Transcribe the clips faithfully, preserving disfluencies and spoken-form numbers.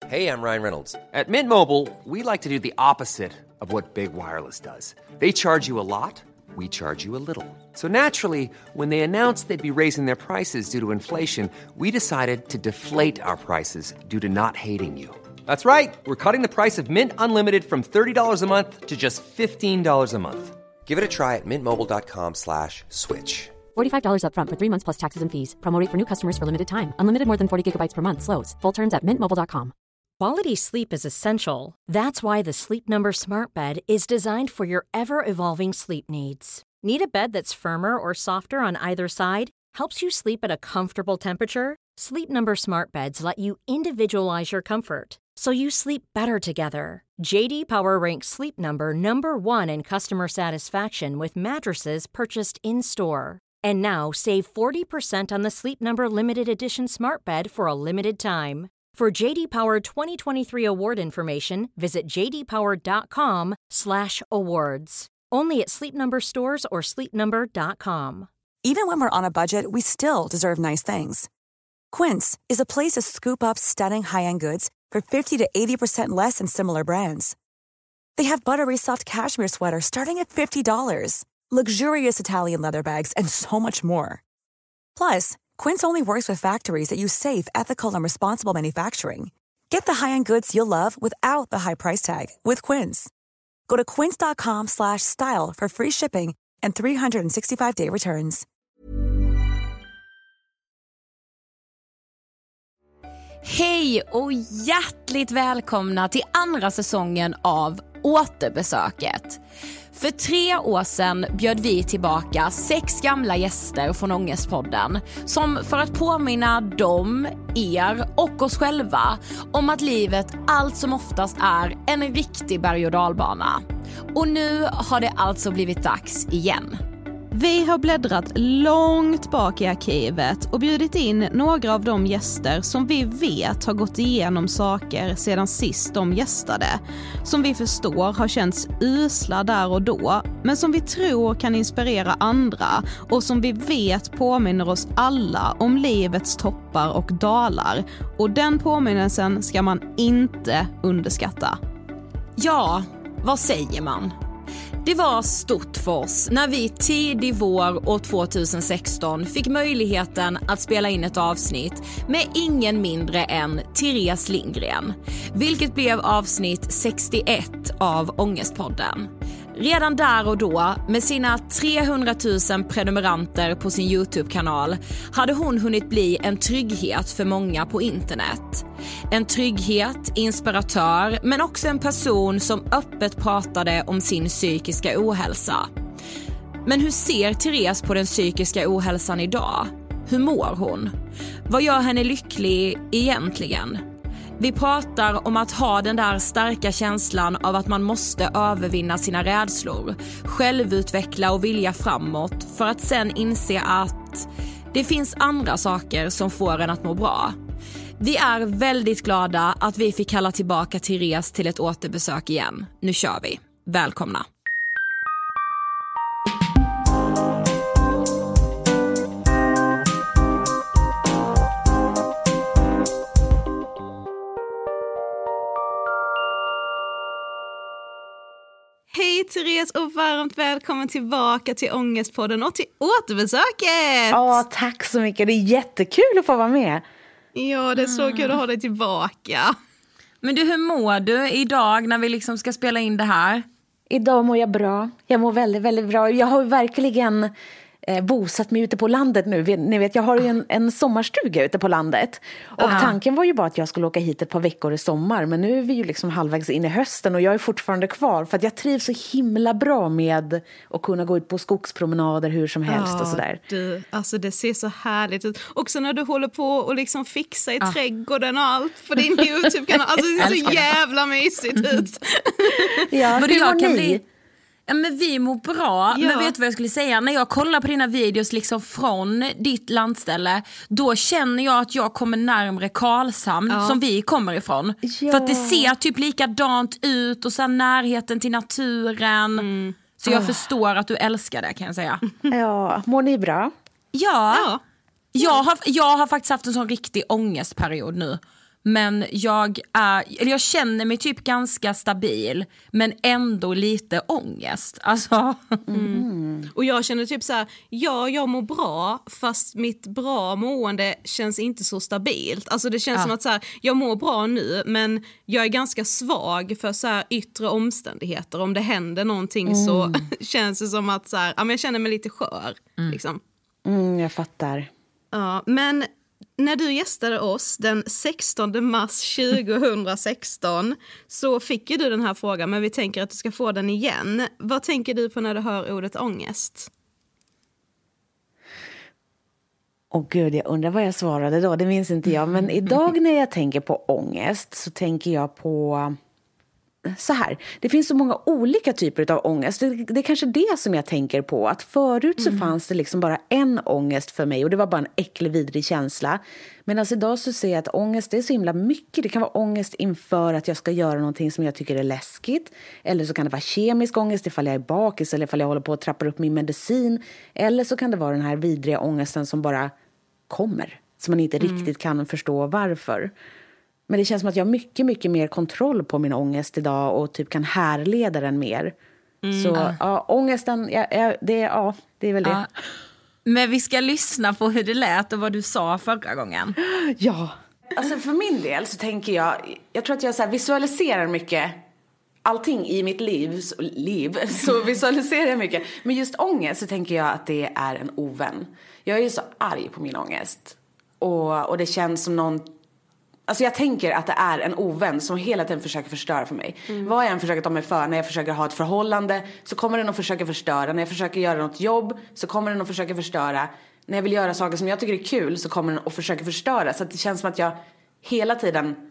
Hey, I'm Ryan Reynolds. At Mint Mobile, we like to do the opposite of what Big Wireless does. They charge you a lot, we charge you a little. So naturally, when they announced they'd be raising their prices due to inflation, we decided to deflate our prices due to not hating you. That's right. We're cutting the price of Mint Unlimited from thirty dollars a month to just fifteen dollars a month. Give it a try at mintmobile.com slash switch. forty-five dollars up front for three months plus taxes and fees. Promo rate for new customers for limited time. Unlimited more than forty gigabytes per month. Slows full terms at mint mobile dot com. Quality sleep is essential. That's why the Sleep Number Smart Bed is designed for your ever-evolving sleep needs. Need a bed that's firmer or softer on either side? Helps you sleep at a comfortable temperature? Sleep Number Smart Beds let you individualize your comfort, so you sleep better together. J D Power ranks Sleep Number number one in customer satisfaction with mattresses purchased in-store. And now save forty percent on the Sleep Number Limited Edition Smart Bed for a limited time. For J D Power twenty twenty-three award information, visit j d power dot com slash awards. Only at Sleep Number stores or sleep number dot com. Even when we're on a budget, we still deserve nice things. Quince is a place to scoop up stunning high-end goods for fifty to eighty percent less than similar brands. They have buttery soft cashmere sweaters starting at fifty dollars, luxurious Italian leather bags, and so much more. Plus, Quince only works with factories that use safe, ethical, and responsible manufacturing. Get the high-end goods you'll love without the high price tag with Quince. Go to quince.com slash style for free shipping and three sixty-five day returns. Hej och hjärtligt välkomna till andra säsongen av Återbesöket. För tre år sedan bjöd vi tillbaka sex gamla gäster från Ångestpodden som för att påminna dem, er och oss själva om att livet allt som oftast är en riktig berg- och dalbana. Och nu har det alltså blivit dags igen. Vi har bläddrat långt bak i arkivet och bjudit in några av de gäster som vi vet har gått igenom saker sedan sist de gästade. Som vi förstår har känts usla där och då, men som vi tror kan inspirera andra och som vi vet påminner oss alla om livets toppar och dalar. Och den påminnelsen ska man inte underskatta. Ja, vad säger man? Det var stort för oss när vi tidig vår år tjugohundrasexton fick möjligheten att spela in ett avsnitt med ingen mindre än Therese Lindgren, vilket blev avsnitt sextioett av Ångestpodden. Redan där och då, med sina trehundratusen prenumeranter på sin YouTube-kanal, hade hon hunnit bli en trygghet för många på internet. En trygghet, inspiratör, men också en person som öppet pratade om sin psykiska ohälsa. Men hur ser Therese på den psykiska ohälsan idag? Hur mår hon? Vad gör henne lycklig egentligen? Vi pratar om att ha den där starka känslan av att man måste övervinna sina rädslor, självutveckla och vilja framåt för att sen inse att det finns andra saker som får en att må bra. Vi är väldigt glada att vi fick kalla tillbaka Therese till ett återbesök igen. Nu kör vi. Välkomna. Hej Therese och varmt välkommen tillbaka till Ångestpodden och till Återbesöket! Ja, tack så mycket. Det är jättekul att få vara med. Ja, det är så kul att ha dig tillbaka. Men du, hur mår du idag när vi liksom ska spela in det här? Idag mår jag bra. Jag mår väldigt, väldigt bra. Jag har verkligen eh, bosatt mig ute på landet nu. Ni vet, jag har ju en, en sommarstuga ute på landet. Och uh-huh. tanken var ju bara att jag skulle åka hit ett par veckor i sommar. Men nu är vi ju liksom halvvägs in i hösten och jag är fortfarande kvar. För att jag trivs så himla bra med att kunna gå ut på skogspromenader hur som helst ja, och sådär. Du, alltså det ser så härligt ut. Också när du håller på och liksom fixa i ah. trädgården och allt på din YouTube-kanal. Alltså det ser så jävla mysigt ut. Ja, hur jag kan ni? bli... Ja, men vi mår bra, ja. Men vet du vad jag skulle säga? När jag kollar på dina videos liksom från ditt landställe, då känner jag att jag kommer närmare Karlshamn ja. som vi kommer ifrån. Ja. För att det ser typ likadant ut och så närheten till naturen. Mm. Så jag oh. förstår att du älskar det, kan jag säga. Ja, mår ni bra? Ja, ja. Jag, har, jag har faktiskt haft en sån riktig ångestperiod nu. Men jag, är, eller jag känner mig typ ganska stabil, men ändå lite ångest. Alltså. Mm. Och jag känner typ så här, ja, jag mår bra, fast mitt bra mående känns inte så stabilt. Alltså det känns ja. som att så här, jag mår bra nu, men jag är ganska svag för så här yttre omständigheter. Om det händer någonting mm. så känns det som att så här, ja, men jag känner mig lite skör. Mm. Liksom. Mm, jag fattar. Ja, men när du gästade oss den sextonde mars tjugohundrasexton så fick ju du den här frågan, men vi tänker att du ska få den igen. Vad tänker du på när du hör ordet ångest? Åh gud, jag undrar vad jag svarade då, det minns inte jag. Men idag när jag tänker på ångest så tänker jag på så här. Det finns så många olika typer av ångest. Det, det är kanske det som jag tänker på. Att förut så mm. fanns det liksom bara en ångest för mig. Och det var bara en äcklig, vidrig känsla. Men alltså idag så ser jag att ångest är så himla mycket. Det kan vara ångest inför att jag ska göra någonting som jag tycker är läskigt. Eller så kan det vara kemisk ångest ifall jag är bakis. Eller ifall jag håller på att trappa upp min medicin. Eller så kan det vara den här vidriga ångesten som bara kommer. Som man inte mm. riktigt kan förstå varför. Men det känns som att jag har mycket, mycket mer kontroll på min ångest idag och typ kan härleda den mer. Mm. Så ja, ångesten, ja, ja, det, ja, det är väl det. Ja. Men vi ska lyssna på hur det lät och vad du sa förra gången. Ja. Alltså för min del så tänker jag, jag tror att jag så här visualiserar mycket allting i mitt liv, så, liv, så visualiserar jag mycket. Men just ångest så tänker jag att det är en ovän. Jag är ju så arg på min ångest. Och, och det känns som någon... Alltså jag tänker att det är en ovän som hela tiden försöker förstöra för mig. Mm. Vad jag än försöker ta mig för när jag försöker ha ett förhållande så kommer den att försöka förstöra. När jag försöker göra något jobb så kommer den att försöka förstöra. När jag vill göra saker som jag tycker är kul så kommer den att försöka förstöra. Så att det känns som att jag hela tiden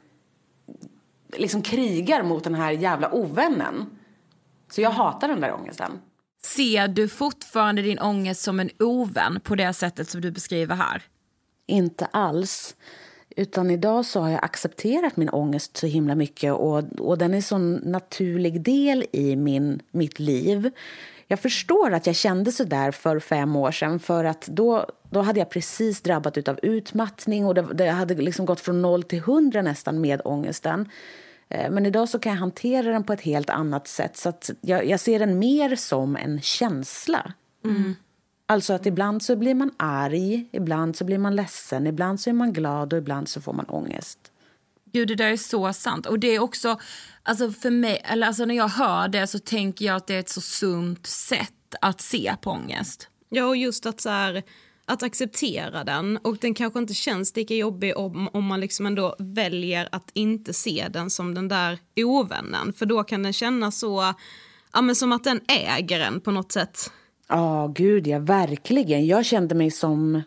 liksom krigar mot den här jävla ovännen. Så jag hatar den där ångesten. Ser du fortfarande din ångest som en ovän på det sättet som du beskriver här? Inte alls. Utan idag så har jag accepterat min ångest så himla mycket. Och, och den är en sån naturlig del i min, mitt liv. Jag förstår att jag kände så där för fem år sedan. För att då, då hade jag precis drabbat utav utmattning. Och det, det hade liksom gått från noll till hundra nästan med ångesten. Men idag så kan jag hantera den på ett helt annat sätt. Så att jag, jag ser den mer som en känsla. Mm. Alltså att ibland så blir man arg, ibland så blir man ledsen, ibland så är man glad och ibland så får man ångest. Gud, det där är så sant. Och det är också, alltså för mig, eller alltså när jag hör det så tänker jag att det är ett så sunt sätt att se på ångest. Ja, och just att så här, att acceptera den. Och den kanske inte känns lika jobbig om, om man liksom ändå väljer att inte se den som den där ovännen. För då kan den kännas så, ja men som att den äger en på något sätt. Ja, oh, gud, ja, verkligen. Jag kände mig som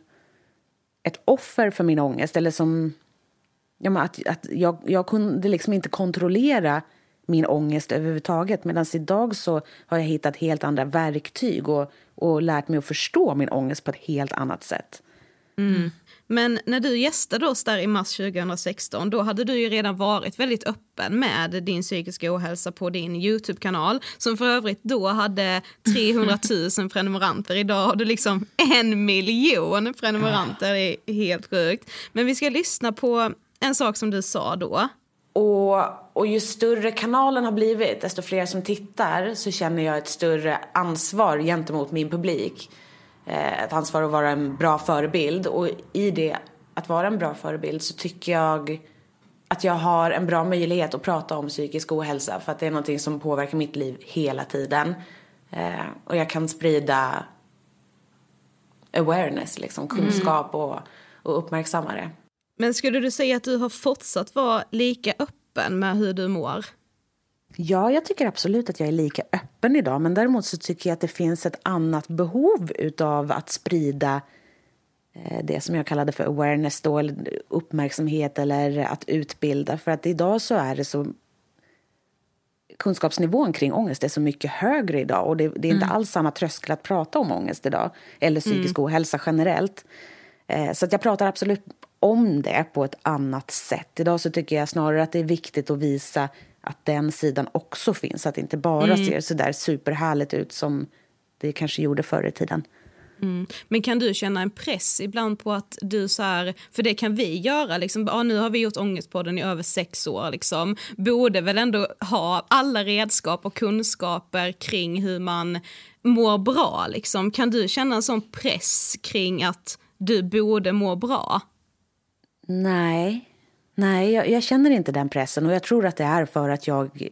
ett offer för min ångest. Eller som ja, men att, att jag, jag kunde liksom inte kontrollera min ångest överhuvudtaget. Medan idag så har jag hittat helt andra verktyg och, och lärt mig att förstå min ångest på ett helt annat sätt. Mm. Men när du gästade oss där i mars tjugohundrasexton, då hade du ju redan varit väldigt öppen med din psykiska ohälsa på din YouTube-kanal, som för övrigt då hade trehundratusen prenumeranter. Idag har du liksom en miljon prenumeranter, det är helt sjukt. Men vi ska lyssna på en sak som du sa då. Och, och ju större kanalen har blivit, desto fler som tittar, så känner jag ett större ansvar gentemot min publik. Ett ansvar att vara en bra förebild. Och i det, att vara en bra förebild, så tycker jag att jag har en bra möjlighet att prata om psykisk ohälsa. För att det är någonting som påverkar mitt liv hela tiden. Och jag kan sprida awareness, liksom, kunskap och, och uppmärksamma det. Men skulle du säga att du har fortsatt vara lika öppen med hur du mår? Ja, jag tycker absolut att jag är lika öppen idag. Men däremot så tycker jag att det finns ett annat behov utav att sprida det som jag kallade för awareness då, eller uppmärksamhet eller att utbilda. För att idag så är det så... Kunskapsnivån kring ångest är så mycket högre idag. Och det, det är inte mm. alls samma tröskel att prata om ångest idag. Eller psykisk mm. ohälsa generellt. Så att jag pratar absolut om det på ett annat sätt. Idag så tycker jag snarare att det är viktigt att visa att den sidan också finns. Att det inte bara mm. ser så där superhärligt ut som det kanske gjorde förr i tiden. Mm. Men kan du känna en press ibland på att du så här, för det kan vi göra liksom, ja, nu har vi gjort Ångestpodden i över sex år liksom, borde väl ändå ha alla redskap och kunskaper kring hur man mår bra liksom. Kan du känna en sån press kring att du borde må bra? Nej, nej jag, jag känner inte den pressen, och jag tror att det är för att jag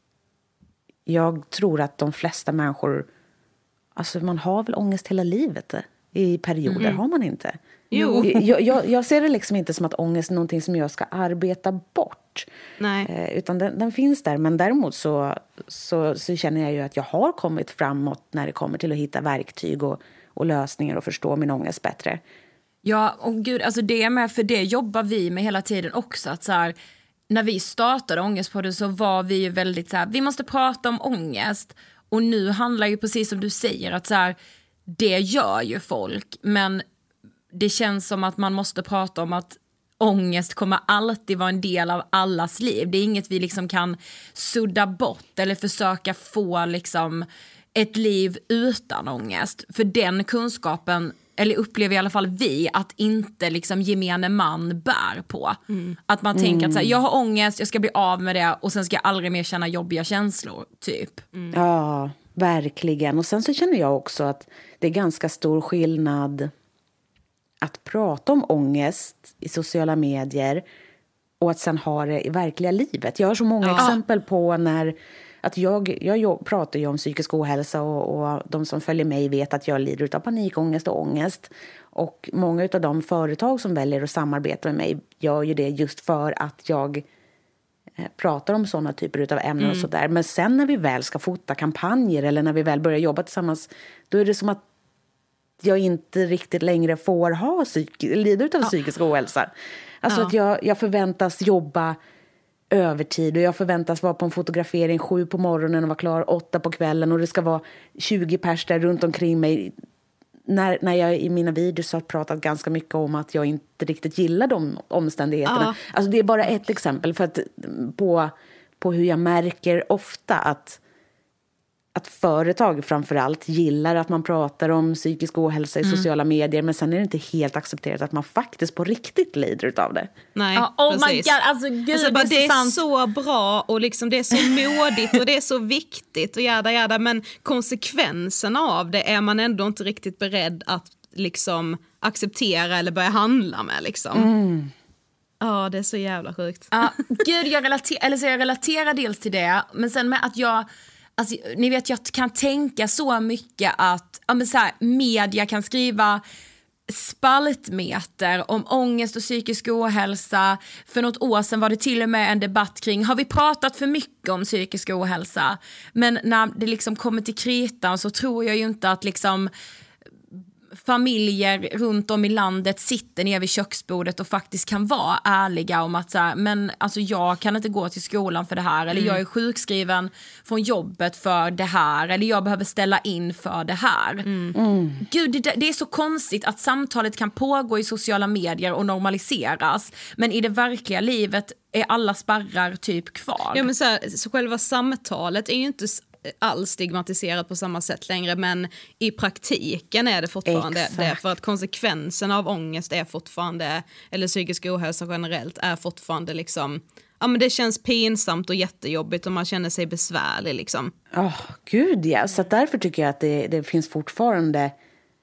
jag tror att de flesta människor, alltså man har väl ångest hela livet i perioder, mm. har man inte? Jo. Jag, jag, jag ser det liksom inte som att ångest är någonting som jag ska arbeta bort. Nej. Eh, utan den, den finns där, men däremot så, så, så känner jag ju att jag har kommit framåt när det kommer till att hitta verktyg och, och lösningar och förstå min ångest bättre. Ja, och gud, alltså det är med, för det jobbar vi med hela tiden också, att så här, när vi startade Ångestpodden så var vi ju väldigt så här, vi måste prata om ångest. Och nu handlar ju precis som du säger att så här, det gör ju folk. Men det känns som att man måste prata om att ångest kommer alltid vara en del av allas liv. Det är inget vi liksom kan sudda bort eller försöka få liksom ett liv utan ångest. För den kunskapen, eller upplever i alla fall vi, att inte liksom gemene man bär på. Mm. Att man tänker att så här, jag har ångest, jag ska bli av med det och sen ska jag aldrig mer känna jobbiga känslor, typ. Mm. Ja, verkligen. Och sen så känner jag också att det är ganska stor skillnad att prata om ångest i sociala medier och att sen ha det i verkliga livet. Jag har så många ja. exempel på när att jag, jag pratar ju om psykisk ohälsa och, och de som följer mig vet att jag lider av panikångest och ångest. Och många av de företag som väljer att samarbeta med mig gör ju det just för att jag pratar om sådana typer av ämnen mm. och sådär. Men sen när vi väl ska fota kampanjer eller när vi väl börjar jobba tillsammans, då är det som att jag inte riktigt längre får ha psyk- lida av ja. psykisk ohälsa. Alltså ja. att jag, jag förväntas jobba övertid och jag förväntas vara på en fotografering sju på morgonen och vara klar åtta på kvällen och det ska vara tjugo pers där runt omkring mig. När, när jag i mina videos har pratat ganska mycket om att jag inte riktigt gillar de omständigheterna. Ja. Alltså det är bara ett exempel för att, på, på hur jag märker ofta att att företag framförallt gillar att man pratar om psykisk ohälsa i mm. sociala medier, men sen är det inte helt accepterat att man faktiskt på riktigt lider utav det. Nej, oh, oh my god, alltså gud, alltså, bara, det, är, är så, så bra och liksom det är så modigt och det är så viktigt och jada jada, men konsekvenserna av det är man ändå inte riktigt beredd att liksom acceptera eller börja handla med liksom. Mm. Ja, det är så jävla sjukt. Ja, gud, jag relaterar, eller så jag relaterar dels till det, men sen med att jag alltså, ni vet, jag kan tänka så mycket att ja, men så här, media kan skriva spaltmeter om ångest och psykisk ohälsa. För något år sedan var det till och med en debatt kring, har vi pratat för mycket om psykisk ohälsa? Men när det liksom kommer till kritan så tror jag ju inte att liksom familjer runt om i landet sitter ner vid köksbordet och faktiskt kan vara ärliga om att så här, men alltså jag kan inte gå till skolan för det här, eller mm. jag är sjukskriven från jobbet för det här, eller jag behöver ställa in för det här. Mm. Mm. Gud, det, det är så konstigt att samtalet kan pågå i sociala medier och normaliseras, men i det verkliga livet är alla spärrar typ kvar. Ja, men så, här, så själva samtalet är ju inte alls stigmatiserat på samma sätt längre, men i praktiken är det fortfarande Exakt. det, för att konsekvenserna av ångest är fortfarande, eller psykisk ohälsa generellt är fortfarande liksom, ja men det känns pinsamt och jättejobbigt och man känner sig besvärlig liksom. Ja, oh, gud ja, så därför tycker jag att det, det finns fortfarande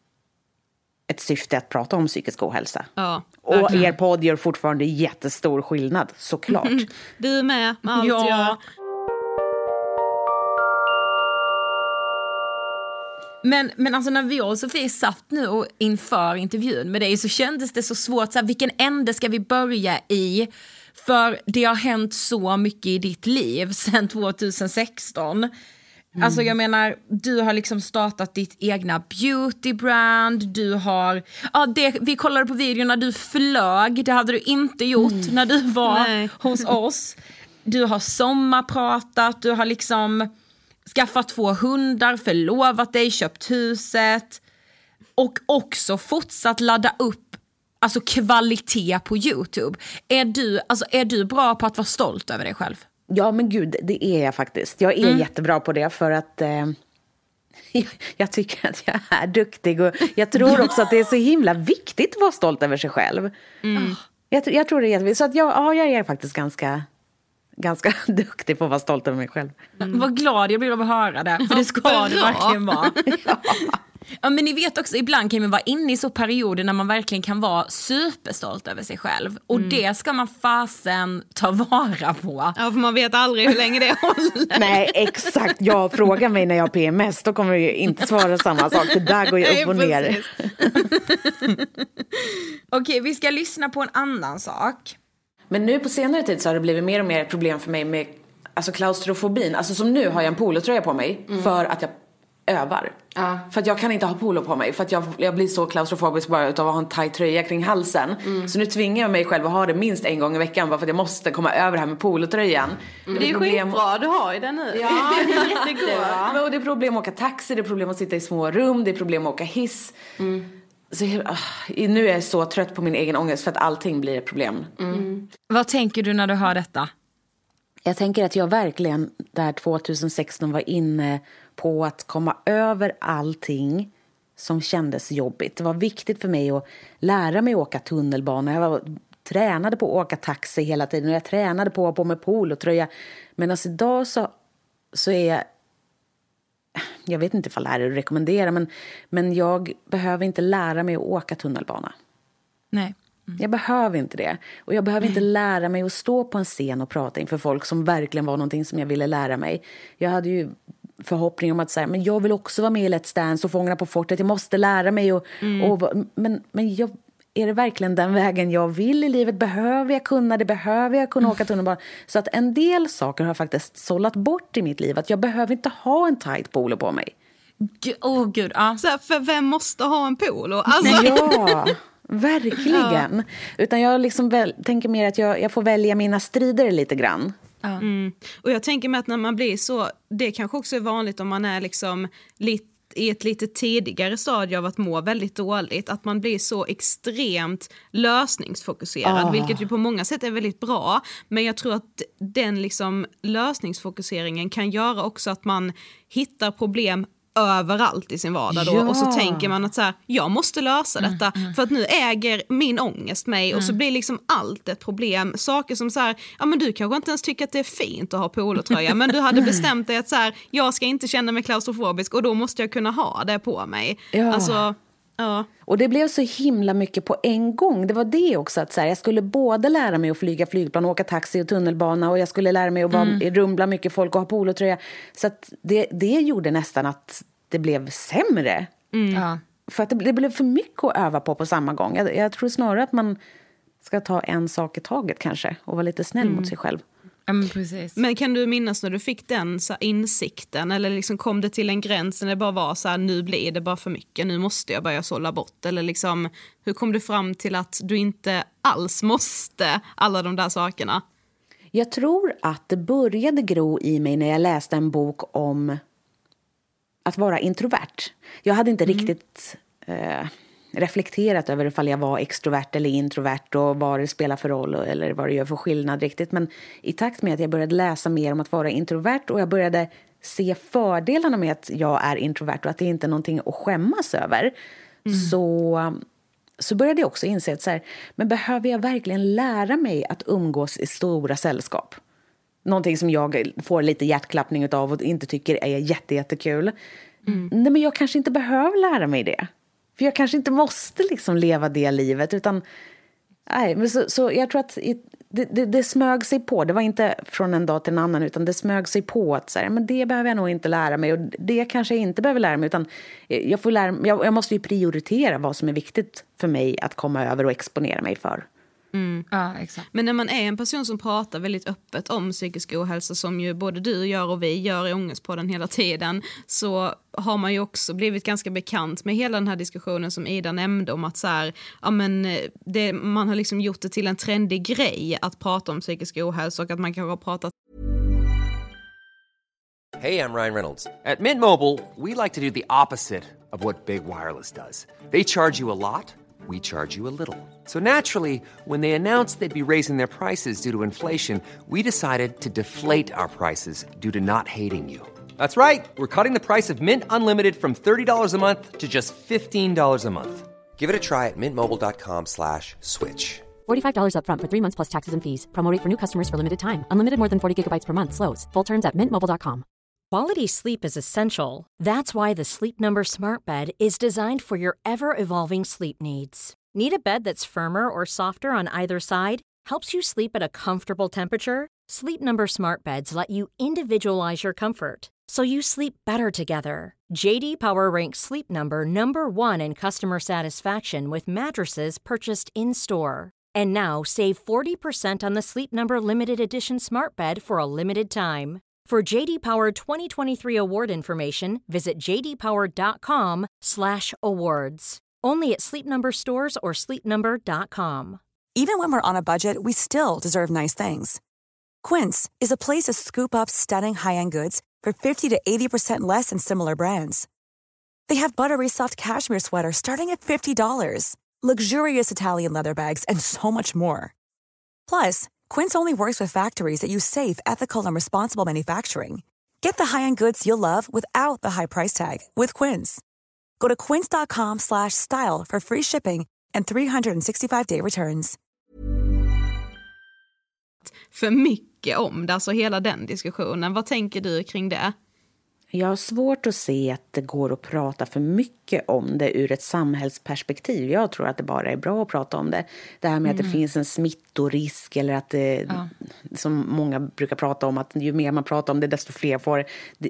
ett syfte att prata om psykisk ohälsa. Ja, och er podd gör fortfarande jättestor skillnad, såklart. Mm, du med, med allt ja. jag... Men, men alltså när vi och Sofie satt nu och inför intervjun med dig så kändes det så svårt. Så här, vilken ände ska vi börja i? För det har hänt så mycket i ditt liv sedan tjugohundrasexton. Mm. Alltså jag menar, du har liksom startat ditt egna beautybrand. Du har, ja det, vi kollade på videon när du flög. Det hade du inte gjort mm. när du var Nej. hos oss. Du har sommarpratat, du har liksom skaffat två hundar, förlovat dig, köpt huset och också fortsatt ladda upp alltså kvalitet på YouTube. Är du, alltså, är du bra på att vara stolt över dig själv? Ja, men gud, det är jag faktiskt. Jag är mm. jättebra på det för att eh, Jag tycker att jag är duktig och jag tror också att det är så himla viktigt att vara stolt över sig själv. Mm. Jag, jag tror det är jätteviktigt. Så att jag, ja, jag är faktiskt ganska, ganska duktig på att vara stolt över mig själv. Mm. Vad glad jag blir av att höra det. För det ska det verkligen vara. Ja. Ja, men ni vet också, ibland kan man vara inne i så perioder när man verkligen kan vara superstolt över sig själv. Och mm. det ska man fasen ta vara på. Ja, för man vet aldrig hur länge det håller. Nej, exakt. Jag frågar mig när jag har P M S, då kommer jag inte svara samma sak. Det där går ju upp och ner. Okej, vi ska lyssna på en annan sak. Men nu på senare tid så har det blivit mer och mer ett problem för mig med alltså klaustrofobin. Alltså som nu har jag en polotröja på mig mm. för att jag övar. Ja. För att jag kan inte ha polo på mig. För att jag, jag blir så klaustrofobisk bara utav att ha en tajt tröja kring halsen. Mm. Så nu tvingar jag mig själv att ha det minst en gång i veckan. Bara för att jag måste komma över det här med polotröjan. Mm. Det är ju problem... skitbra, du har ju den nu. Ja, det är jättegod. Men det är problem att åka taxi, det är problem att sitta i små rum, det är problem att åka hiss. Mm. Så jag, nu är jag så trött på min egen ångest för att allting blir ett problem. Mm. Mm. Vad tänker du när du hör detta? Jag tänker att jag verkligen där tjugohundrasexton var inne på att komma över allting som kändes jobbigt. Det var viktigt för mig att lära mig att åka tunnelbana. Jag var, tränade på att åka taxi hela tiden och jag tränade på att ha på mig polotröja. Men alltså idag så, så är jag... Jag vet inte ifall det här är att rekommendera, men, men jag behöver inte lära mig att åka tunnelbana. Nej. Mm. Jag behöver inte det. Och jag behöver inte lära mig att stå på en scen och prata inför folk som verkligen var någonting som jag ville lära mig. Jag hade ju förhoppning om att säga, men jag vill också vara med i Let's Dance och Fångarna på fortet. Jag måste lära mig. Och, mm. och, men men jag, är det verkligen den vägen jag vill i livet? Behöver jag kunna det? Behöver jag kunna mm. åka tunnelbana? Så att en del saker har faktiskt sållat bort i mitt liv. Att jag behöver inte ha en tight polo på mig. Åh oh, gud, ja. Så här, för vem måste ha en polo? Alltså... Ja, verkligen. Ja. Utan jag liksom väl, tänker mer att jag, jag får välja mina strider lite grann. Mm. Och jag tänker mig att när man blir så, det kanske också är vanligt om man är liksom lite i ett lite tidigare stadie av att må väldigt dåligt, att man blir så extremt lösningsfokuserad, oh. vilket ju på många sätt är väldigt bra, men jag tror att den liksom lösningsfokuseringen kan göra också att man hittar problem överallt i sin vardag då. Ja. Och så tänker man att så här, jag måste lösa detta mm, mm. för att nu äger min ångest mig mm. och så blir liksom allt ett problem. Saker som så här, ja men du kanske inte ens tycker att det är fint att ha polotröja, men du hade bestämt dig att så här, jag ska inte känna mig klaustrofobisk och då måste jag kunna ha det på mig. Ja. Alltså, ja. Och det blev så himla mycket på en gång. Det var det också att så här, jag skulle både lära mig att flyga flygplan, åka taxi och tunnelbana, och jag skulle lära mig att vara mm. rumla mycket folk och ha polotröja. Så att det, det gjorde nästan att det blev sämre. Mm. Ja. För att det, det blev för mycket att öva på på samma gång. Jag, jag tror snarare att man ska ta en sak i taget kanske och vara lite snäll mm. mot sig själv. Ja, men, precis. Men kan du minnas när du fick den så här, insikten, eller liksom kom det till en gräns när det bara var så här, nu blir det bara för mycket, nu måste jag börja sålla bort, eller liksom, hur kom du fram till att du inte alls måste alla de där sakerna? Jag tror att det började gro i mig när jag läste en bok om att vara introvert. Jag hade inte mm. riktigt eh, reflekterat över ifall jag var extrovert eller introvert och vad det spelar för roll eller vad det gör för skillnad riktigt. Men i takt med att jag började läsa mer om att vara introvert och jag började se fördelarna med att jag är introvert och att det inte är någonting att skämmas över, mm. så, så började jag också inse att så här, men behöver jag verkligen lära mig att umgås i stora sällskap? Någonting som jag får lite hjärtklappning utav och inte tycker är jätte, jättekul. Mm. Nej, men jag kanske inte behöver lära mig det. För jag kanske inte måste liksom leva det livet. Utan, nej, men så, så jag tror att det, det, det smög sig på. Det var inte från en dag till en annan, utan det smög sig på att så här, men det behöver jag nog inte lära mig. Och det kanske jag inte behöver lära mig. Utan jag, får lära, jag, jag måste ju prioritera vad som är viktigt för mig att komma över och exponera mig för. Mm. Ja, exakt. Men när man är en person som pratar väldigt öppet om psykisk ohälsa, som ju både du gör och vi gör i Ångestpodden hela tiden, så har man ju också blivit ganska bekant med hela den här diskussionen som Ida nämnde om att så här, ja, men det, man har liksom gjort det till en trendig grej att prata om psykisk ohälsa, och att man kanske har pratat. Hey, I'm Ryan Reynolds. At Mint Mobile, we like to do the opposite of what Big Wireless does. They charge you a lot. We charge you a little. So naturally, when they announced they'd be raising their prices due to inflation, we decided to deflate our prices due to not hating you. That's right. We're cutting the price of Mint Unlimited from thirty dollars a month to just fifteen dollars a month. Give it a try at mintmobile.com slash switch. forty-five dollars up front for three months plus taxes and fees. Promo rate for new customers for limited time. Unlimited more than forty gigabytes per month slows. Full terms at mint mobile dot com. Quality sleep is essential. That's why the Sleep Number Smart Bed is designed for your ever-evolving sleep needs. Need a bed that's firmer or softer on either side? Helps you sleep at a comfortable temperature? Sleep Number Smart Beds let you individualize your comfort, so you sleep better together. J D Power ranks Sleep Number number one in customer satisfaction with mattresses purchased in-store. And now save forty percent on the Sleep Number Limited Edition Smart Bed for a limited time. For J D Power twenty twenty-three award information, visit j d power dot com slash awards. Only at Sleep Number stores or sleep number dot com. Even when we're on a budget, we still deserve nice things. Quince is a place to scoop up stunning high-end goods for fifty to eighty percent less than similar brands. They have buttery soft cashmere sweaters starting at fifty dollars, luxurious Italian leather bags, and so much more. Plus, Quince only works with factories that use safe, ethical, and responsible manufacturing. Get the high-end goods you'll love without the high price tag with Quince. Go to quince.com slash style for free shipping and three sixty-five day returns. För mycket om det, alltså hela den diskussionen. Vad tänker du kring det? Jag har svårt att se att det går att prata för mycket om det ur ett samhällsperspektiv. Jag tror att det bara är bra att prata om det. Det här med mm. att det finns en smittorisk eller att det, ja. som många brukar prata om, att ju mer man pratar om det desto fler får det.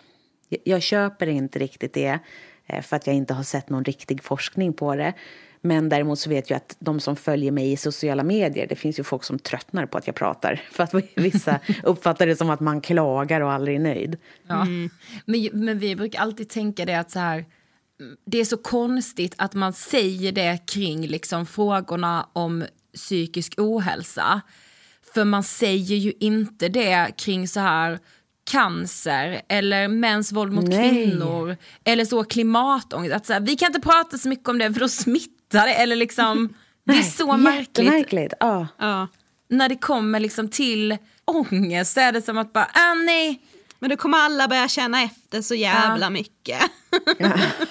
Jag köper inte riktigt det för att jag inte har sett någon riktig forskning på det. Men däremot så vet jag att de som följer mig i sociala medier, det finns ju folk som tröttnar på att jag pratar. För att vissa uppfattar det som att man klagar och aldrig är nöjd. Ja. Mm. Men, men vi brukar alltid tänka det att så här, det är så konstigt att man säger det kring liksom frågorna om psykisk ohälsa. För man säger ju inte det kring så här cancer eller mäns våld mot Nej. kvinnor eller så klimatångest. Att så här, vi kan inte prata så mycket om det för då smittar det. Eller liksom, det är så märkligt. Märkligt. Ja. Ja. När det kommer liksom till ångest så är det som att bara, ah, nej. Men då kommer alla börja känna efter så jävla ja. mycket. Ja.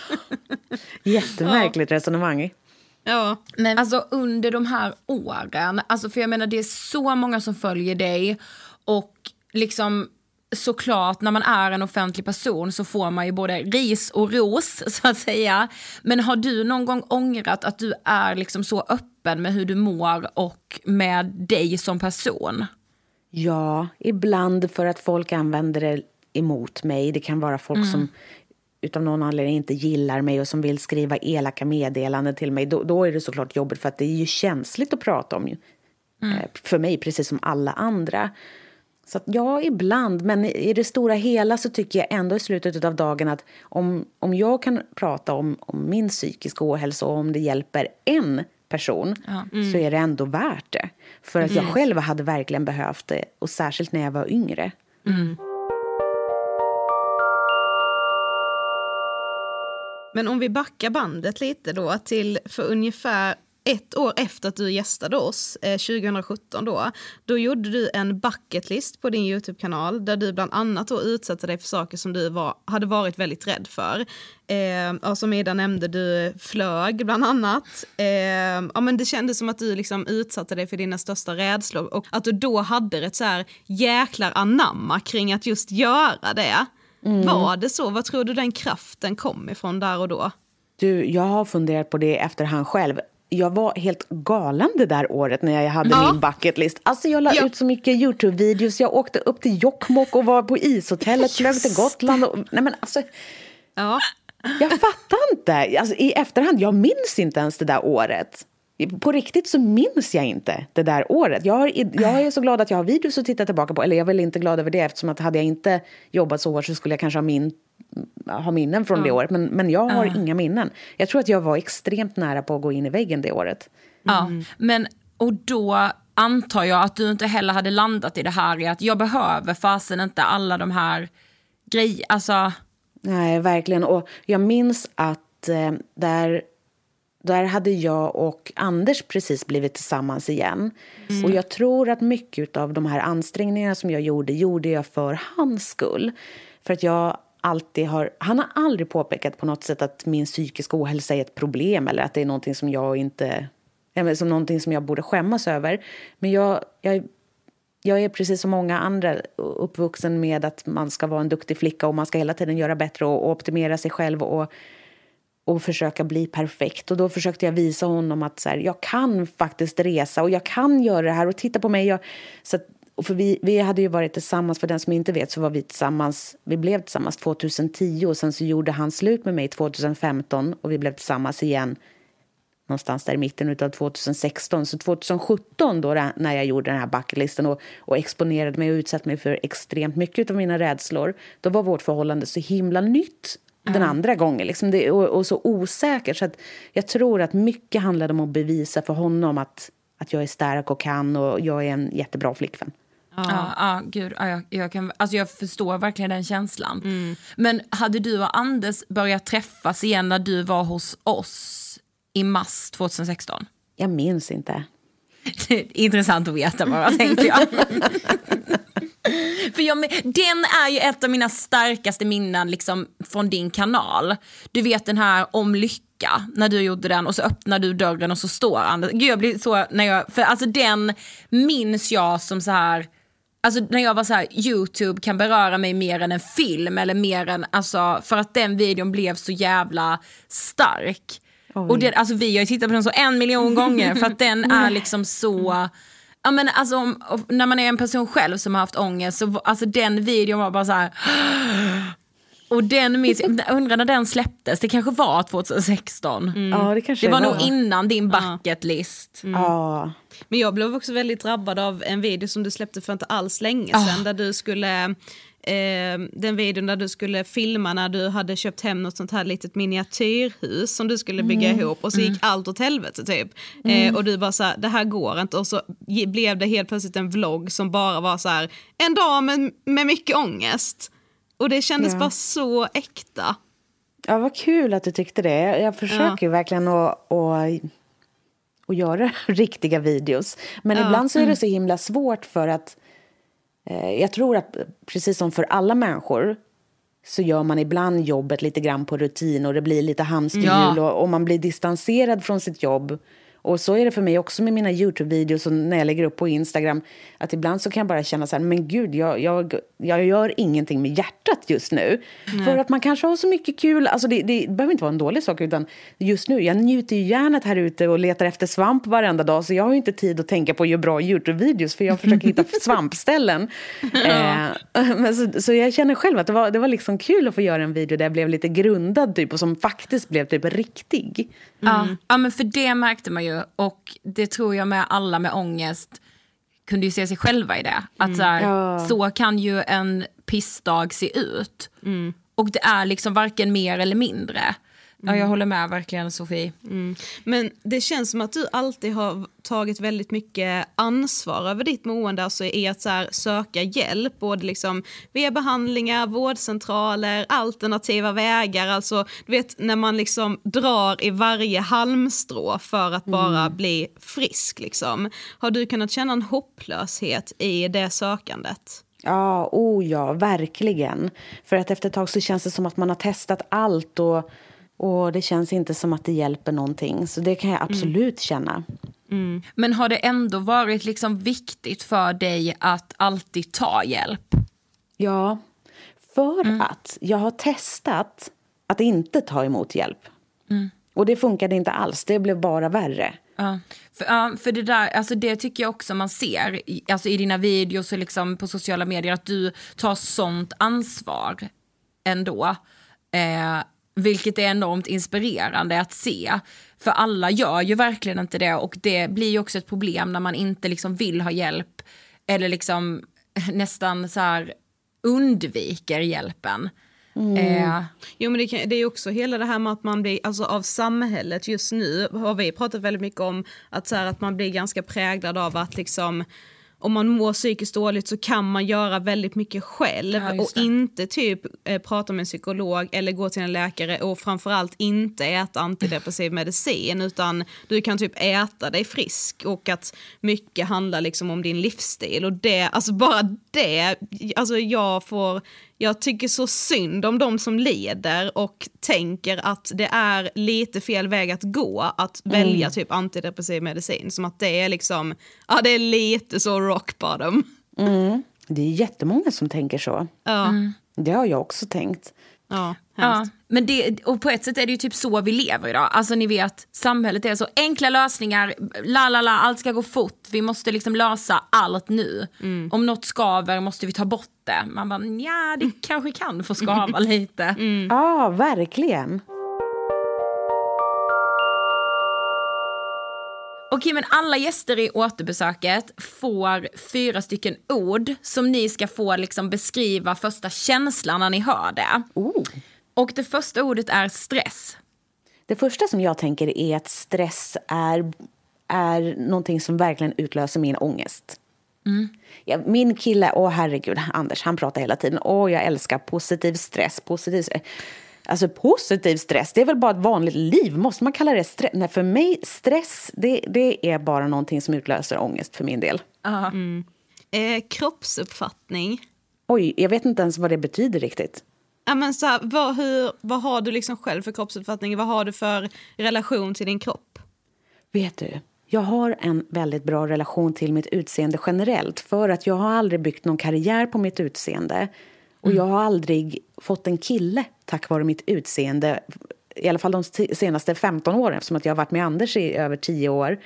Jättemärkligt ja. resonemang. Ja, men alltså under de här åren, alltså för jag menar det är så många som följer dig och liksom såklart när man är en offentlig person så får man ju både ris och ros så att säga. Men har du någon gång ångrat att du är liksom så öppen med hur du mår och med dig som person? Ja, ibland för att folk använder det emot mig. Det kan vara folk mm. som utan någon anledning inte gillar mig och som vill skriva elaka meddelanden till mig. Då, då är det såklart jobbigt för att det är ju känsligt att prata om mm. för mig precis som alla andra. Så att, ja, ibland. Men i det stora hela så tycker jag ändå i slutet av dagen att om, om jag kan prata om, om min psykiska ohälsa och om det hjälper en person ja. mm. så är det ändå värt det. För att mm. jag själv hade verkligen behövt det. Och särskilt när jag var yngre. Mm. Men om vi backar bandet lite då till för ungefär ett år efter att du gästade oss, eh, tjugohundrasjutton då, då gjorde du en bucketlist på din YouTube-kanal där du bland annat då utsatte dig för saker som du var, hade varit väldigt rädd för. Eh, och som Ida nämnde, du flög bland annat. Eh, ja, men det kändes som att du liksom utsatte dig för dina största rädslor och att du då hade ett så här jäklar anamma kring att just göra det. Mm. Var det så? Vad tror du den kraften kom ifrån där och då? Du, jag har funderat på det efterhand själv. Jag var helt galen det där året när jag hade ja. min bucketlist. Alltså jag la ja. ut så mycket YouTube-videos. Jag åkte upp till Jokkmokk och var på ishotellet. Flög till Gotland. Och, nej men alltså... Ja. Jag fattar inte. Alltså, i efterhand, jag minns inte ens det där året. På riktigt så minns jag inte det där året. Jag, har, jag är så glad att jag har videos att titta tillbaka på. Eller jag är väl inte glad över det eftersom att hade jag inte jobbat så hårt så skulle jag kanske ha, min, ha minnen från mm. det året. Men, men jag har mm. inga minnen. Jag tror att jag var extremt nära på att gå in i väggen det året. Mm. Ja, men och då antar jag att du inte heller hade landat i det här i att jag behöver fasen inte alla de här grejerna. Alltså... Nej, verkligen. Och jag minns att eh, där... Där hade jag och Anders precis blivit tillsammans igen. Mm. Och jag tror att mycket av de här ansträngningarna som jag gjorde, gjorde jag för hans skull. För att jag alltid har, han har aldrig påpekat på något sätt att min psykiska ohälsa är ett problem eller att det är någonting som jag inte, som någonting som jag borde skämmas över. Men jag, jag, jag är precis som många andra uppvuxen med att man ska vara en duktig flicka och man ska hela tiden göra bättre och, och optimera sig själv och, och försöka bli perfekt. Och då försökte jag visa honom att så här, jag kan faktiskt resa och jag kan göra det här och titta på mig. Jag, så att, och för vi, vi hade ju varit tillsammans, för den som inte vet så var vi tillsammans, vi blev tillsammans tjugohundratio och sen så gjorde han slut med mig tjugohundrafemton och vi blev tillsammans igen någonstans där i mitten av tjugohundrasexton. Så tjugosjutton då när jag gjorde den här bucketlisten och, och exponerade mig och utsatt mig för extremt mycket av mina rädslor, då var vårt förhållande så himla nytt den andra gången liksom det, och, och så osäkert, så att jag tror att mycket handlade om att bevisa för honom att, att jag är stark och kan och jag är en jättebra flickvän. Ja, ja, gud, ja, jag, jag, kan, alltså jag förstår verkligen den känslan. Mm. Men hade du och Anders börjat träffas igen när du var hos oss i mars tjugohundrasexton? Jag minns inte. Intressant att veta bara, tänkte jag. För jag, den är ju ett av mina starkaste minnen liksom, från din kanal. Du vet den här om lycka, när du gjorde den och så öppnar du dörren och så står Anders. Gud, jag blir så när jag, för alltså den minns jag som så här, alltså när jag var så här, YouTube kan beröra mig mer än en film eller mer än, alltså för att den videon blev så jävla stark. Oj. Och det, alltså vi har ju tittat på den så en miljon gånger för att den är liksom så. Ja, men alltså om, när man är en person själv som har haft ångest så alltså den videon var bara så här. Och den minns, jag undrar när den släpptes. Det kanske var tjugohundrasexton. Mm. Ja, det kanske det var, var nog innan din bucket list. Mm. Ja. Men jag blev också väldigt drabbad av en video som du släppte för inte alls länge sedan. Oh. Där du skulle eh, den videon där du skulle filma när du hade köpt hem något sånt här litet miniatyrhus som du skulle bygga mm. ihop och så gick mm. allt åt helvete typ. Mm. Eh, och du bara så här, det här går inte, och så blev det helt plötsligt en vlogg som bara var så här, en dag med, med mycket ångest. Och det kändes ja. bara så äkta. Ja, vad kul att du tyckte det. Jag försöker ja. verkligen att, att, att göra riktiga videos. Men ja. ibland så är det så himla svårt för att eh, jag tror att precis som för alla människor så gör man ibland jobbet lite grann på rutin och det blir lite hamsterhjul ja. och, och man blir distanserad från sitt jobb. Och så är det för mig också med mina YouTube-videos och när jag lägger upp på Instagram. Att ibland så kan jag bara känna så här, men gud, jag, jag, jag gör ingenting med hjärtat just nu. Nej. För att man kanske har så mycket kul. Alltså det, det behöver inte vara en dålig sak, utan just nu, jag njuter ju hjärnet här ute och letar efter svamp varenda dag. Så jag har ju inte tid att tänka på att göra bra YouTube-videos, för jag försöker hitta svampställen. eh, men så, så jag känner själv att det var, det var liksom kul att få göra en video där jag blev lite grundad typ, och som faktiskt blev typ riktig. Mm. Ja, ja, men för det märkte man ju. Och det tror jag med alla med ångest kunde ju se sig själva i det. Att mm. så, här, ja. så kan ju en pissdag se ut. Mm. Och det är liksom varken mer eller mindre. Mm. Ja, jag håller med verkligen, Sofie. Mm. Men det känns som att du alltid har tagit väldigt mycket ansvar över ditt mående, alltså i att så här, söka hjälp, både liksom via behandlingar, vårdcentraler, alternativa vägar, alltså du vet när man liksom drar i varje halmstrå för att bara mm. bli frisk liksom. Har du kunnat känna en hopplöshet i det sökandet? Ja, oh ja, verkligen. För att efter ett tag så känns det som att man har testat allt och Och det känns inte som att det hjälper någonting. Så det kan jag absolut mm. känna. Mm. Men har det ändå varit liksom viktigt för dig att alltid ta hjälp? Ja, för mm. att jag har testat att inte ta emot hjälp. Mm. Och det funkade inte alls, det blev bara värre. Ja, för, ja, för det där, alltså det tycker jag också man ser alltså i dina videos och liksom på sociala medier, att du tar sånt ansvar ändå. Eh, Vilket är enormt inspirerande att se. För alla gör ju verkligen inte det. Och det blir ju också ett problem när man inte liksom vill ha hjälp. Eller liksom nästan så här undviker hjälpen. Mm. Eh. Jo, men det, kan, det är också hela det här med att man blir, alltså av samhället just nu har vi pratat väldigt mycket om att, så här, att man blir ganska präglad av att liksom om man mår psykiskt dåligt så kan man göra väldigt mycket själv Ja, och just det. inte typ eh, prata med en psykolog eller gå till en läkare och framförallt inte äta antidepressiv medicin, utan du kan typ äta dig frisk, och att mycket handlar liksom om din livsstil, och det, alltså bara det, alltså jag får, jag tycker så synd om de som leder och tänker att det är lite fel väg att gå att Mm. välja typ antidepressiv medicin, som att det är liksom, ja det är lite så rock bottom. Mm. Det är jättemånga som tänker så. Ja, Det har jag också tänkt. ja, Ja, hemskt. men det, och på ett sätt är det ju typ så vi lever idag. Alltså ni vet, samhället är så enkla lösningar, la la la, allt ska gå fort. Vi måste liksom lösa allt nu. Mm. Om något skaver måste vi ta bort det. Man bara, ja det kanske kan få skava lite. Mm. Ja, verkligen. Okej, men alla gäster i återbesöket får fyra stycken ord som ni ska få liksom beskriva första känslan när ni hör det. Oh. Och det första ordet är stress. Det första som jag tänker är att stress är, är någonting som verkligen utlöser min ångest. Mm. Ja, min kille, åh herregud, Anders, han pratar hela tiden. Åh, jag älskar positiv stress. Positiv stress. Alltså positiv stress, det är väl bara ett vanligt liv. Måste man kalla det stress? Nej, för mig, stress, det, det är bara någonting som utlöser ångest för min del. Uh. Mm. Eh, kroppsuppfattning. Oj, jag vet inte ens vad det betyder riktigt. Ja, men så här, vad, hur, vad har du liksom själv för kroppsuppfattning? Vad har du för relation till din kropp? Vet du, jag har en väldigt bra relation till mitt utseende generellt. För att jag har aldrig byggt någon karriär på mitt utseende. Och jag har aldrig fått en kille tack vare mitt utseende. I alla fall de senaste femton åren. Eftersom att jag har varit med Anders i över tio år.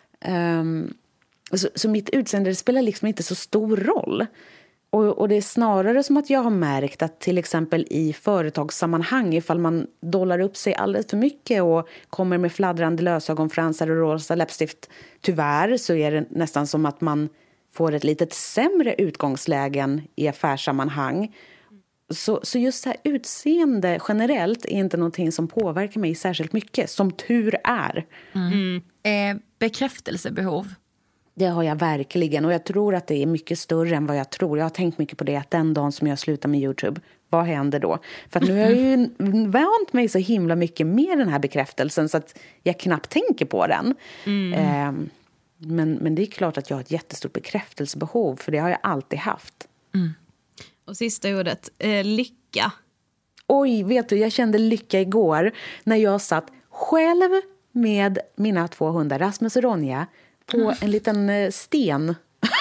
Um, så, så mitt utseende spelar liksom inte så stor roll. Och, och det är snarare som att jag har märkt att till exempel i företagssammanhang, ifall man dollar upp sig alldeles för mycket och kommer med fladdrande lösögonfransar och rosa läppstift, tyvärr så är det nästan som att man får ett litet sämre utgångslägen i affärssammanhang. Så, så just så här utseende generellt är inte någonting som påverkar mig särskilt mycket, som tur är. Mm. Eh, bekräftelsebehov. Det har jag verkligen, och jag tror att det är mycket större än vad jag tror. Jag har tänkt mycket på det, att den dagen som jag slutar med YouTube, vad händer då? För att nu har jag ju vant mig så himla mycket med den här bekräftelsen så att jag knappt tänker på den. Mm. Eh, men, men det är klart att jag har ett jättestort bekräftelsebehov, för det har jag alltid haft. Mm. Och sista ordet, eh, lycka. Oj, vet du, jag kände lycka igår när jag satt själv med mina två hundar, Rasmus och Ronja, på en liten eh, sten.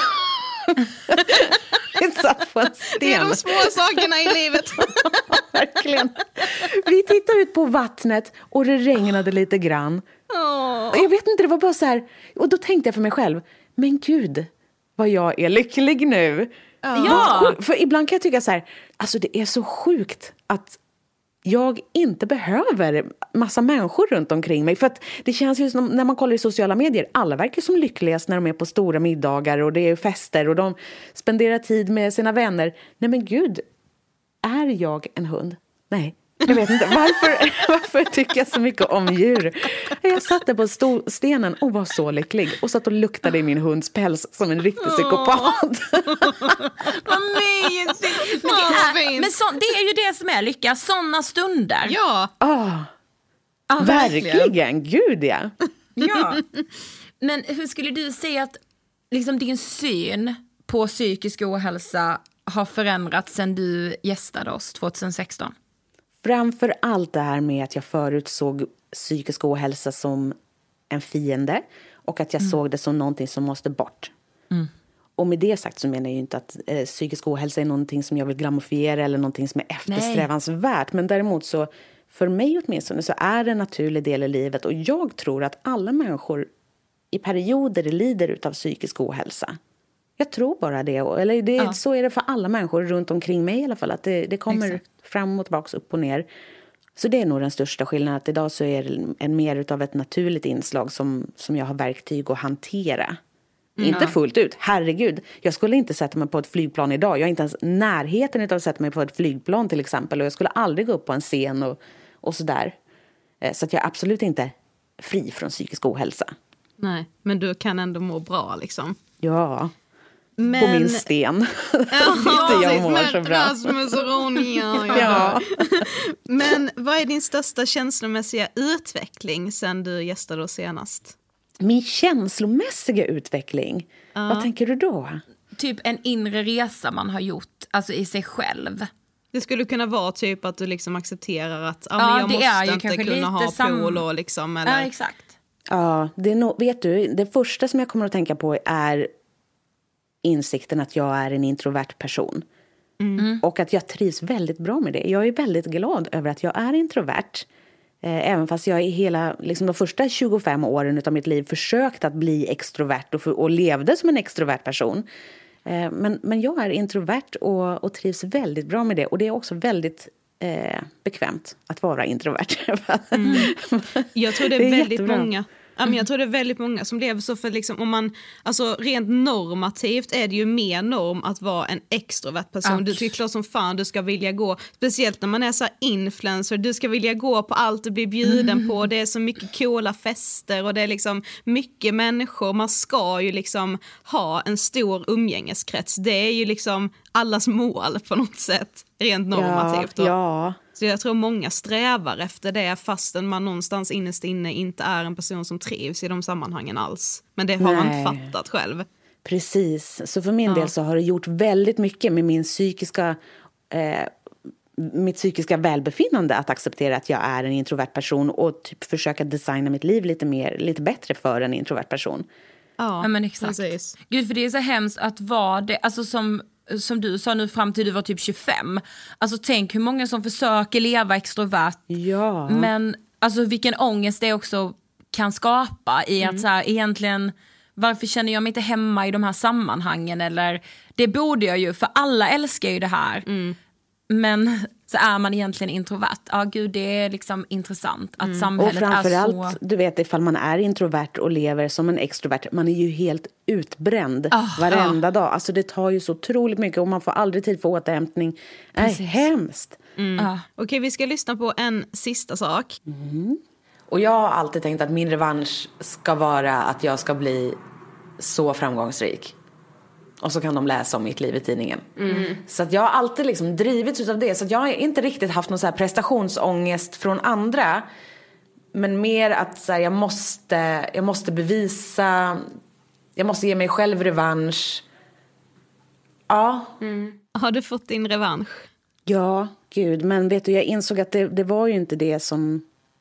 Jag satt på en sten. Det är de små sakerna i livet. Verkligen. Vi tittade ut på vattnet och det regnade lite grann. Oh. Och jag vet inte, det var bara så här. Och då tänkte jag för mig själv, men gud, vad jag är lycklig nu. Ja. För ibland kan jag tycka så här, alltså det är så sjukt att jag inte behöver massa människor runt omkring mig. För att det känns ju som när man kollar i sociala medier, alla verkar som lyckligast när de är på stora middagar och det är fester och de spenderar tid med sina vänner. Nej men gud, är jag en hund? Nej, jag vet inte. Varför, varför tycker jag så mycket om djur? Jag satt där på sto- stenen och var så lycklig. Och satt och luktade i min hunds päls som en riktig psykopat. Vad mysigt! Men, det är, men så, det är ju det som är lycka, sådana stunder. Ja. Ah, Ja, verkligen. verkligen, gud ja. Ja. Men hur skulle du säga att liksom, din syn på psykisk ohälsa har förändrats sedan du gästade oss tjugohundrasexton? Framför allt det här med att jag förut såg psykisk ohälsa som en fiende. Och att jag mm. såg det som någonting som måste bort. Mm. Och med det sagt så menar jag ju inte att eh, psykisk ohälsa är någonting som jag vill glorifiera eller någonting som är eftersträvansvärt. Men däremot så, för mig åtminstone, så är det en naturlig del i livet. Och jag tror att alla människor i perioder lider av psykisk ohälsa. Jag tror bara det. Eller det, ja. Så är det för alla människor runt omkring mig i alla fall. Att det, det kommer Exakt. fram och tillbaka, upp och ner. Så det är nog den största skillnaden. Att idag så är det en mer av ett naturligt inslag som, som jag har verktyg att hantera. Mm. Inte fullt ut. Herregud, jag skulle inte sätta mig på ett flygplan idag. Jag är inte ens närheten av att sätta mig på ett flygplan till exempel. Och jag skulle aldrig gå upp på en scen och, och sådär. Så att jag är absolut inte fri från psykisk ohälsa. Nej, men du kan ändå må bra liksom. Ja. Men... på min sten. Ja, jag mår så bra. Rasmus och Ronja. Ja. Men vad är din största känslomässiga utveckling sen du gästade oss senast? Min känslomässiga utveckling? Ja. Vad tänker du då? Typ en inre resa man har gjort, alltså i sig själv. Det skulle kunna vara typ att du liksom accepterar att ah, ja, men jag det måste är ju inte kunna ha sam... pool och liksom. Eller... Ja, exakt. Ja, det är no... vet du, det första som jag kommer att tänka på är insikten att jag är en introvert person. Mm. Och att jag trivs väldigt bra med det. Jag är väldigt glad över att jag är introvert. Eh, även fast jag i hela, liksom de första tjugofem åren av mitt liv försökt att bli extrovert och, för, och levde som en extrovert person. Eh, men, men jag är introvert och, och trivs väldigt bra med det. Och det är också väldigt eh, bekvämt att vara introvert. Mm. Jag tror det är, det är väldigt jättebra. många. Ja, men jag tror det är väldigt många som lever så, för liksom, om man, alltså rent normativt är det ju mer norm att vara en extrovert person. Ouch. Du tycker klart som fan du ska vilja gå, speciellt när man är så här influencer, du ska vilja gå på allt du blir bjuden mm. på, det är så mycket coola fester och det är liksom mycket människor, man ska ju liksom ha en stor umgängeskrets, det är ju liksom allas mål på något sätt, rent normativt. Ja, ja. Så jag tror många strävar efter det fastän man någonstans innerst inne inte är en person som trivs i de sammanhangen alls. Men det har Nej. man inte fattat själv. Precis, så för min ja. del så har det gjort väldigt mycket med min psykiska, eh, mitt psykiska välbefinnande att acceptera att jag är en introvert person och typ försöka designa mitt liv lite, mer, lite bättre för en introvert person. Ja, ja men exakt. Precis. Gud, för det är så hemskt att vara det, alltså som... som du sa nu fram till du var typ tjugofem. Alltså tänk hur många som försöker leva extrovert. Ja. Men alltså vilken ångest det också kan skapa i mm. att så här, egentligen, varför känner jag mig inte hemma i de här sammanhangen? Eller det borde jag ju, för alla älskar ju det här. Mm. Men så är man egentligen introvert. Ja gud, det är liksom intressant att mm. samhället och framförallt, är så... du vet, ifall man är introvert och lever som en extrovert, man är ju helt utbränd oh, varenda oh. dag. Alltså det tar ju så otroligt mycket och man får aldrig tid för återhämtning. Det är hemskt. Mm. Oh. Okej, vi ska lyssna på en sista sak. Mm. Och jag har alltid tänkt att min revansch ska vara att jag ska bli så framgångsrik. Och så kan de läsa om mitt liv i tidningen. Mm. Så att jag har alltid liksom drivits utav det. Så att jag har inte riktigt haft någon så här prestationsångest från andra. Men mer att så här, jag, måste, jag måste bevisa. Jag måste ge mig själv revansch. Ja. Mm. Har du fått din revansch? Ja, gud. Men vet du, jag insåg att det, det var ju inte det som,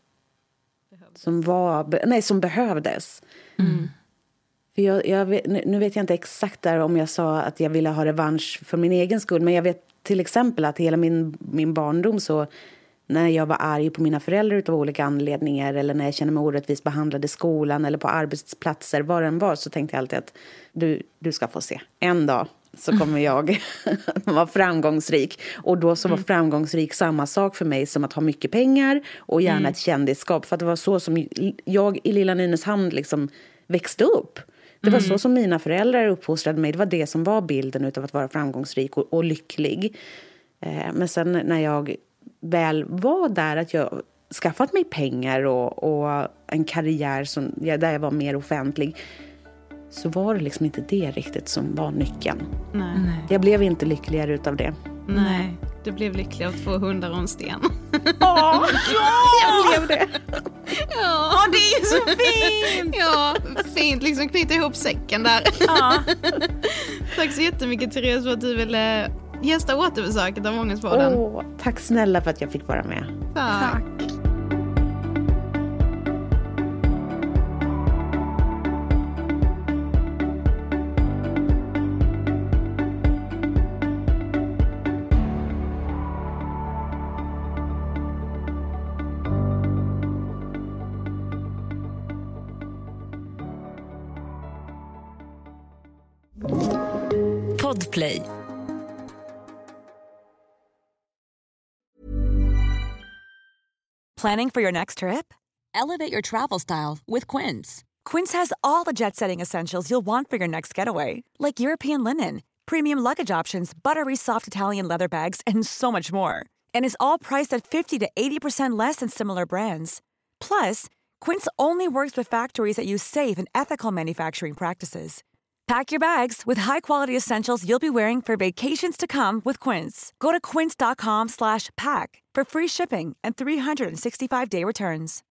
som, var, nej, som behövdes. Mm. För jag, jag vet, nu vet jag inte exakt där om jag sa att jag ville ha revansch för min egen skull. Men jag vet till exempel att hela min, min barndom så... När jag var arg på mina föräldrar utav olika anledningar. Eller när jag kände mig orättvist behandlad i skolan. Eller på arbetsplatser, var den var. Så tänkte jag alltid att du, du ska få se. En dag så kommer jag vara framgångsrik. Och då så var mm. framgångsrik samma sak för mig som att ha mycket pengar. Och gärna mm. ett kändisskap. För att det var så som jag i lilla Nynäshamn liksom växte upp. Det var mm. så som mina föräldrar uppfostrade mig. Det var det som var bilden utav att vara framgångsrik och, och lycklig. Eh, men sen när jag väl var där, att jag skaffat mig pengar och, och en karriär som, ja, där jag var mer offentlig, så var det liksom inte det riktigt som var nyckeln. Nej. Jag blev inte lyckligare utav det. Nej, du blev lycklig av två hundar och en sten. Ja, jag blev det. Ja, det är ju så fint. Ja, fint, liksom knyta ihop säcken där. Ja. Tack så jättemycket, Therese, för att du ville gästa återbesöket av Ångestpodden. Åh, tack snälla för att jag fick vara med. Tack. tack. Podplay. Planning for your next trip? Elevate your travel style with Quince. Quince has all the jet-setting essentials you'll want for your next getaway, like European linen, premium luggage options, buttery soft Italian leather bags, and so much more. And is all priced at fifty to eighty percent less than similar brands. Plus, Quince only works with factories that use safe and ethical manufacturing practices. Pack your bags with high-quality essentials you'll be wearing for vacations to come with Quince. Go to quince.com slash pack for free shipping and three sixty-five day returns.